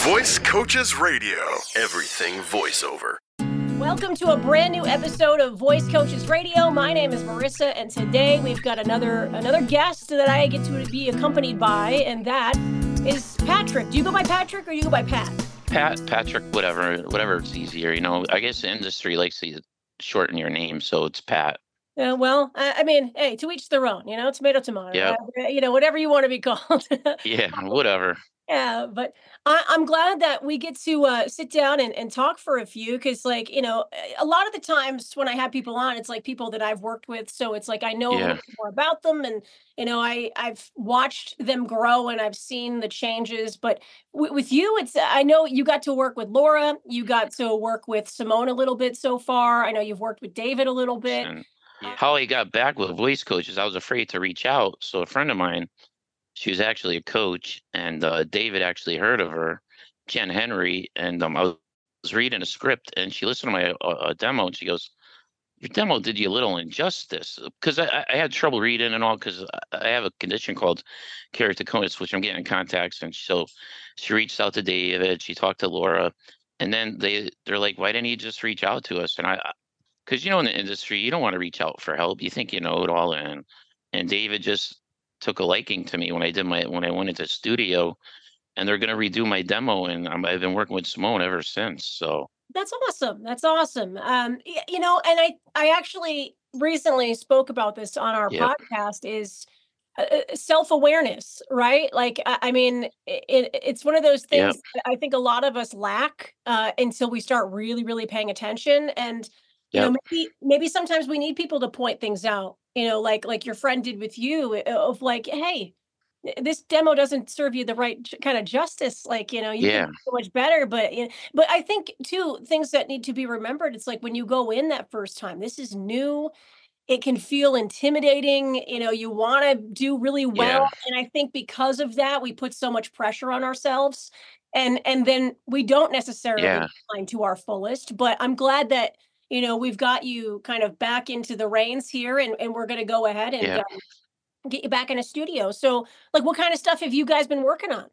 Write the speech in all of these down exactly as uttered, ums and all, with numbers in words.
Voice Coaches Radio. Everything voiceover. Welcome to a brand new episode of Voice Coaches Radio. My name is Marissa, and today we've got another another guest that I get to be accompanied by, and that is Patrick. Do you go by Patrick or do you go by Pat? Pat, Patrick, whatever, whatever it's easier. You know, I guess the industry likes to shorten your name, so it's Pat. Uh, well, I, I mean, hey, to each their own, you know, tomato, tomato. Yeah. Uh, you know, whatever you want to be called. Yeah, whatever. Yeah, but I, I'm glad that we get to uh, sit down and, and talk for a few because, like, you know, a lot of the times when I have people on, it's like people that I've worked with. So it's like I know a Yeah. little bit more about them and, you know, I, I've watched them grow and I've seen the changes. But w- with you, it's I know you got to work with Laura. You got to work with Simone a little bit so far. I know you've worked with David a little bit. And how I got back with voice coaches, I was afraid to reach out. So a friend of mine, she was actually a coach, and uh, David actually heard of her, Jen Henry, and um, I was reading a script, and she listened to my uh, uh, demo, and she goes, "Your demo did you a little injustice," because I, I had trouble reading and all, because I have a condition called keratoconus, which I'm getting in contacts, and so she reached out to David, she talked to Laura, and then they they're like, "Why didn't you just reach out to us?" And I, because you know, in the industry, you don't want to reach out for help. You think you know it all, and and David just took a liking to me when I did my when I went into studio, and they're going to redo my demo, and I'm, I've been working with Simone ever since. So That's awesome. That's awesome. Um, y- you know, and I I actually recently spoke about this on our yeah, podcast is uh, uh, self-awareness, right? Like, I, I mean, it, it's one of those yeah, things that I think a lot of us lack uh, until we start really, really paying attention. And, you know, yep, maybe maybe sometimes we need people to point things out, you know, like like your friend did with you uh, of like, hey, this demo doesn't serve you the right j- kind of justice. Like, you know, you could yeah, do so much better, but, you know, but I think too, things that need to be remembered. It's like when you go in that first time, this is new. It can feel intimidating. You know, you want to do really well. yeah, And I think because of that, we put so much pressure on ourselves and, and then we don't necessarily yeah, shine to our fullest, but I'm glad that, you know, we've got you kind of back into the reins here and, and we're going to go ahead and yeah. get you back in a studio. So, like, what kind of stuff have you guys been working on?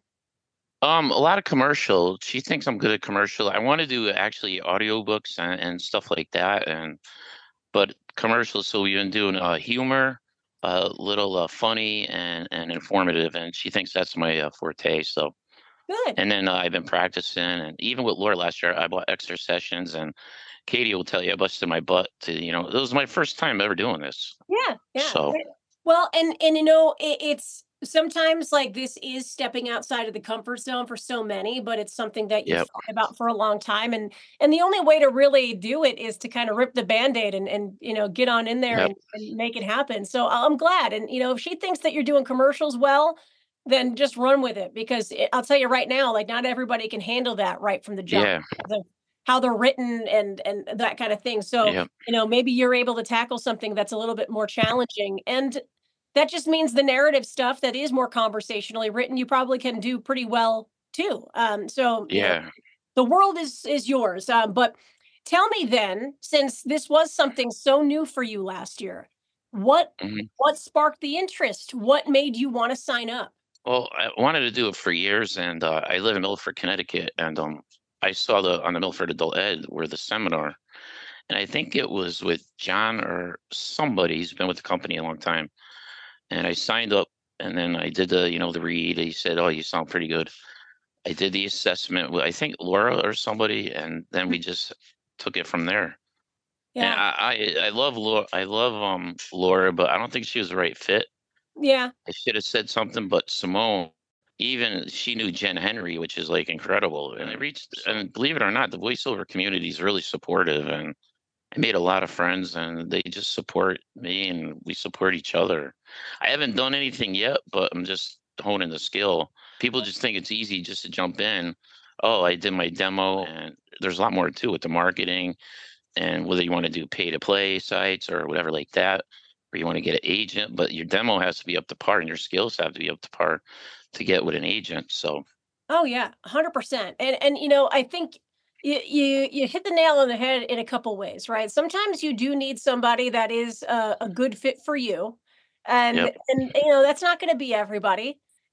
Um, a lot of commercial. She thinks I'm good at commercial. I want to do actually audiobooks and, and stuff like that, and but commercials. So we've been doing uh, humor, a uh, little uh, funny and and informative, and she thinks that's my uh, forte. So. Good. And then uh, I've been practicing, and even with Laura last year, I bought extra sessions. And Katie will tell you, I busted my butt to, you know, it was my first time ever doing this. Yeah, yeah. So, Eh, Well, and and you know, it, it's sometimes like this is stepping outside of the comfort zone for so many, but it's something that you've yep, thought about for a long time. And and the only way to really do it is to kind of rip the band-aid and and you know, get on in there yep, and, and make it happen. So I'm glad. And you know, if she thinks that you're doing commercials well, then just run with it because it, I'll tell you right now, like not everybody can handle that right from the jump. yeah, The, how they're written and and that kind of thing. So yep, you know, maybe you're able to tackle something that's a little bit more challenging. And that just means the narrative stuff that is more conversationally written, you probably can do pretty well too. Um, so, you know, yeah. the world is is yours. Um, but tell me then, since this was something so new for you last year, what hmm what sparked the interest? What made you want to sign up? Well, I wanted to do it for years, and uh, I live in Milford, Connecticut, and um, I saw the on the Milford Adult Ed where the seminar, and I think it was with John or somebody. He's been with the company a long time, and I signed up, and then I did the, you know, the read. He said, "Oh, you sound pretty good." I did the assessment with I think Laura or somebody, and then we just took it from there. And Yeah. I I, I love Laura. I love um Laura, but I don't think she was the right fit. Yeah. I should have said something, but Simone, even she knew Jen Henry, which is like incredible. And I reached, and believe it or not, the voiceover community is really supportive, and I made a lot of friends, and they just support me, and we support each other. I haven't done anything yet, but I'm just honing the skill. People just think it's easy just to jump in. Oh, I did my demo, and there's a lot more to it, the marketing, and whether you want to do pay to play sites or whatever like that, or you want to get an agent, but your demo has to be up to par and your skills have to be up to par to get with an agent. So, Oh yeah, one hundred percent. And and you know, I think you you you hit the nail on the head in a couple ways, right? Sometimes you do need somebody that is a, a good fit for you. And yep, and you know, that's not going to be everybody.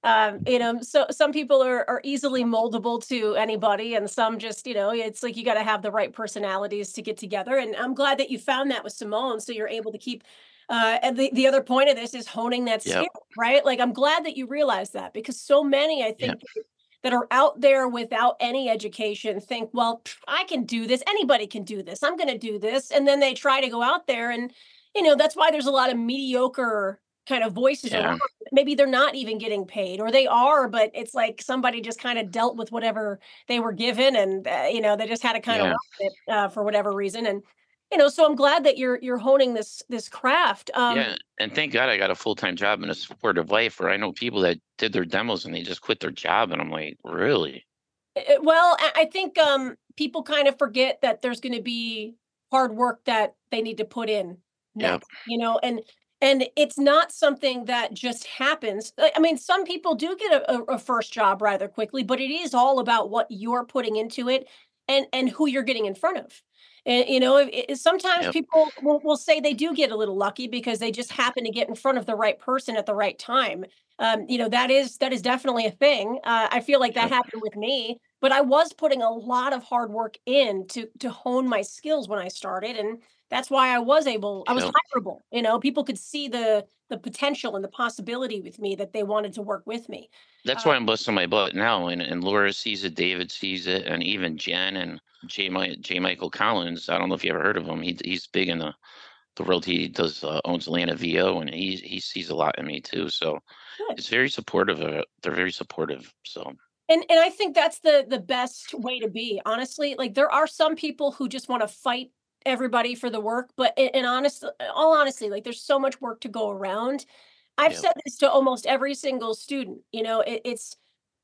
Um, you know, so some people are are easily moldable to anybody, and some just, you know, it's like you got to have the right personalities to get together. And I'm glad that you found that with Simone, so you're able to keep. Uh, and the, the other point of this is honing that skill, Yep. right? Like I'm glad that you realized that because so many, I Yep. think, that are out there without any education think, well, pff, I can do this. Anybody can do this. I'm going to do this. And then they try to go out there. And, you know, that's why there's a lot of mediocre kind of voices around. Yeah. Maybe they're not even getting paid or they are, but it's like somebody just kind of dealt with whatever they were given. And, uh, you know, they just had to kind of Yeah. run with it uh, for whatever reason. And, you know, so I'm glad that you're, you're honing this, this craft. Um, Yeah. And thank God I got a full time job and a supportive wife where I know people that did their demos and they just quit their job. And I'm like, really? Uh, well, I I think, um, people kind of forget that there's gonna be hard work that they need to put in Yep. next, you know, and and it's not something that just happens. I I mean, some people do get a, a, a first job rather quickly, but it is all about what you're putting into it and and who you're getting in front of. And you know, it, it- sometimes Yep. people will, will say they do get a little lucky because they just happen to get in front of the right person at the right time. Um, you know, that is that is definitely a thing. Uh, I feel like that Yep. happened with me, but I was putting a lot of hard work in to to hone my skills when I started, and that's why I was able I was Yep. hireable, you know, people could see the the potential and the possibility with me that they wanted to work with me. That's Uh, why I'm busting my butt now. And, and Laura sees it, David sees it, and even Jen and J. Mi- J. Michael Collins. I don't know if you ever heard of him. He, he's big in the, the world. He does uh, owns Atlanta V O, and he he sees a lot in me too. So Good. it's very supportive of it. They're very supportive. So And and I think that's the the best way to be, honestly. Like there are some people who just want to fight everybody for the work, but in, in honest, all honesty, like there's so much work to go around. I've yep. said this to almost every single student. You know, it, it's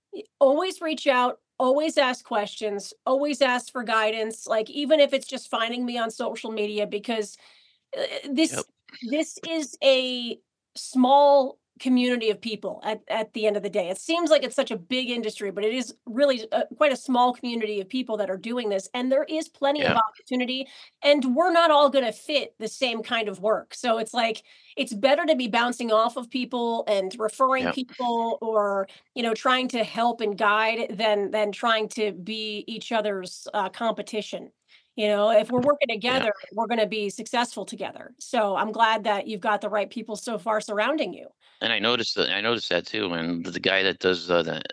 always reach out, always ask questions, always ask for guidance. Like even if it's just finding me on social media, because uh, Yep. this this is a small community of people at, at the end of the day. It seems like it's such a big industry, but it is really a, quite a small community of people that are doing this, and there is plenty of Yeah. opportunity, and we're not all going to fit the same kind of work. So it's like it's better to be bouncing off of people and referring Yep. people, or you know, trying to help and guide than than trying to be each other's uh, competition. You know, if we're working Yeah. together, we're going to be successful together. So I'm glad that you've got the right people so far surrounding you. And I noticed that I noticed that too. And the guy that does uh, the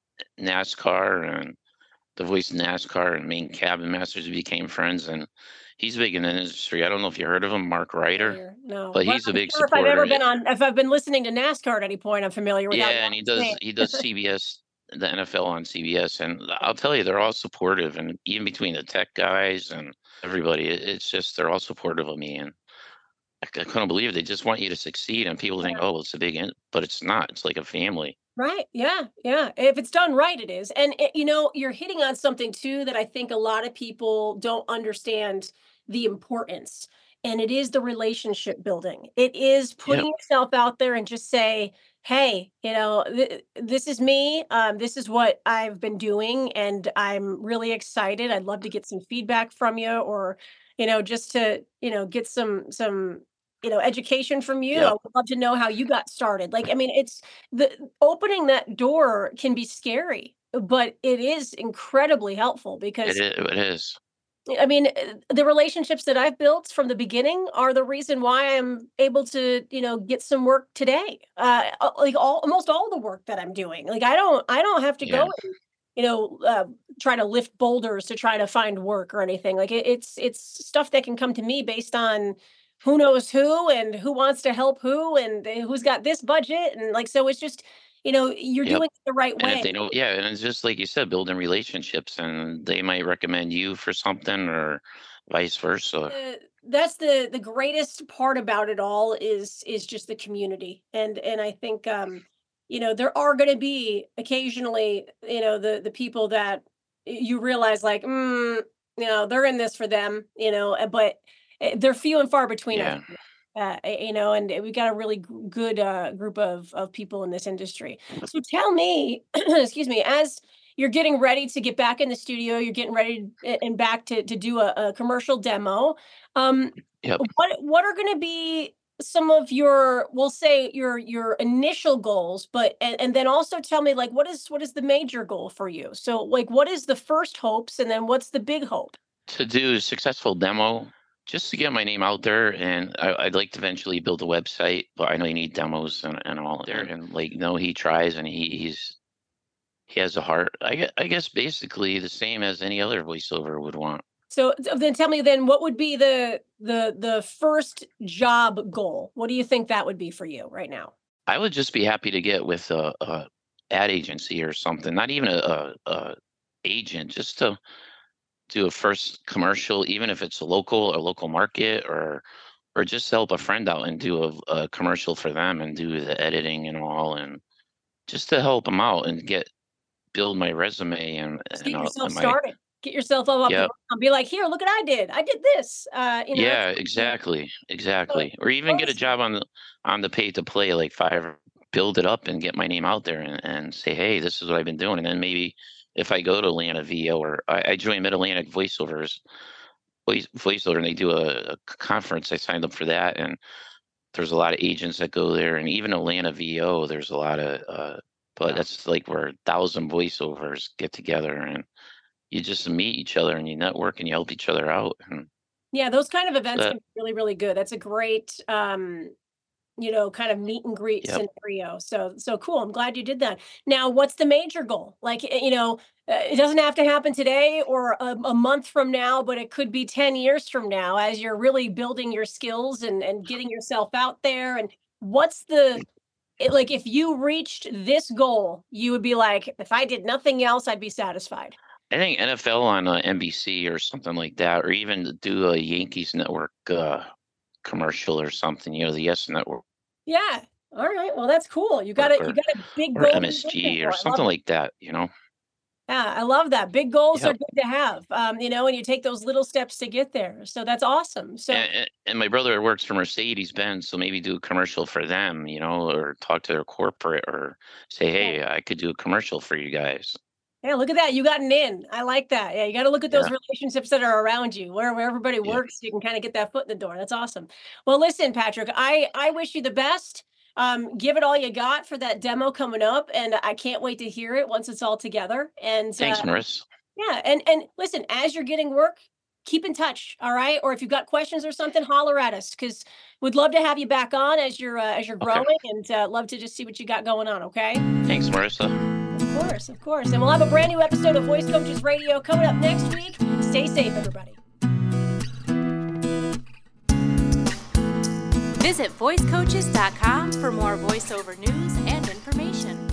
NASCAR and the voice of NASCAR and main cabin masters became friends, and he's big in the industry. I don't know if you heard of him, Mark Ryder, Familiar. No, but but he's a I'm big sure if I've ever supporter. been on, if I've been listening to NASCAR at any point, I'm familiar without Yeah, and knowing he his does name. he does C B S, the N F L on C B S, and I'll tell you, they're all supportive, and even between the tech guys and everybody, it, it's just they're all supportive of me, and I, c- I couldn't believe it. They just want you to succeed, and people think, oh, it's a big, in-, but it's not. It's like a family. Right. Yeah. Yeah. If it's done right, it is. And, it, you know, you're hitting on something too that I think a lot of people don't understand the importance. And it is the relationship building. It is Yep. putting yourself out there and just say, hey, you know, th- this is me. Um, this is what I've been doing. And I'm really excited. I'd love to get some feedback from you or, you know, just to, you know, get some, some, you know, education from you. I Yep. would love to know how you got started. Like, I mean, it's, the opening that door can be scary, but it is incredibly helpful It because is. It is. I mean, uh, the relationships that I've built from the beginning are the reason why I'm able to, you know, get some work today. Uh, uh, like all almost all the work that I'm doing. Like I don't I don't have to Yeah. go and, you know, uh, try to lift boulders to try to find work or anything. Like it, it's it's stuff that can come to me based on who knows who and who wants to help who and uh, who's got this budget and like so it's just, you know, you're Yep. doing it the right And if way. they know, yeah, and it's just like you said, building relationships, and they might recommend you for something or vice versa. Uh, that's the the greatest part about it all is is just the community. And and I think um you know there are going to be occasionally, you know, the the people that y- you realize like mm, you know they're in this for them, you know, uh, but uh, they're few and far between. I Yeah. think. Uh, y- you know, and we got a really g- good uh, group of of people in this industry. So tell me, excuse me, as you're getting ready to get back in the studio, you're getting ready a- and back to to do a, a commercial demo. Um, Yep. what what are going to be some of your, we'll say your your initial goals, but and, and then also tell me like what is what is the major goal for you? So like what is the first hopes and then what's the big hope? To do a successful demo, just to get my name out there, and I, I'd like to eventually build a website, but I know you need demos and, and all there. And like, no, he tries, and he he's he has a heart. I guess, I guess basically the same as any other voiceover would want. So so then tell me then what would be the the the first job goal? What do you think that would be for you right now? I would just be happy to get with a, a ad agency or something, not even a, a, a agent, just to do a first commercial, even if it's a local or local market, or or just help a friend out and do a, a commercial for them and do the editing and all, and just to help them out and get build my resume and, Just and, get uh, yourself and my started. Get yourself up up yeah. and be like, here, look what I did. I did this. Uh, you know, Yeah, that's- exactly, exactly. Or even get a honestly- job on the on the pay to play like Fiverr, build it up and get my name out there and, and say, hey, this is what I've been doing. And then maybe if I go to Atlanta V O, or I, I joined Mid Atlantic Voiceovers voice voiceover, and they do a, a conference. I signed up for that, and there's a lot of agents that go there, and even Atlanta V O, there's a lot of uh but that's like where a thousand voiceovers get together, and you just meet each other and you network and you help each other out. And Yeah, those kind of events that, can be really, really good. That's a great um you know, kind of meet and greet yep. scenario. So, so cool. I'm glad you did that. Now, what's the major goal? Like, eh, you know, uh, it doesn't have to happen today or a, a month from now, but it could be ten years from now as you're really building your skills and, and getting yourself out there. And what's the, it, like, if you reached this goal, you would be like, if I did nothing else, I'd be satisfied. I think N F L on uh, N B C or something like that, or even do a Yankees Network uh, commercial or something. You know, the Yes Network. Yeah. All right. Well, that's cool. You got a, or, you got a big or goal. M S G or something like that. You know. Yeah, I love that. Big goals Yep. are good to have, um, you know, and you take those little steps to get there. So that's awesome. So And, and- and my brother works for Mercedes Benz, so maybe do a commercial for them, you know, or talk to their corporate, or say, hey, I could do a commercial for you guys. yeah, look at that. You got an in. I like that. Yeah, you got to look at those Yeah. relationships that are around you, where where everybody Yeah. works. You can kind of get that foot in the door. That's awesome. Well, listen, Patrick, I I wish you the best. Um, give it all you got for that demo coming up, and I can't wait to hear it once it's all together. And Thanks, uh, Maris. yeah, and and listen, as you're getting work, keep in touch, all right? Or if you've got questions or something, holler at us because we'd love to have you back on as you're uh, as you're Okay. growing, and uh, love to just see what you got going on. Okay? Thanks, Marissa. Of course, of course, and we'll have a brand new episode of Voice Coaches Radio coming up next week. Stay safe, everybody. Visit voice coaches dot com for more voiceover news and information.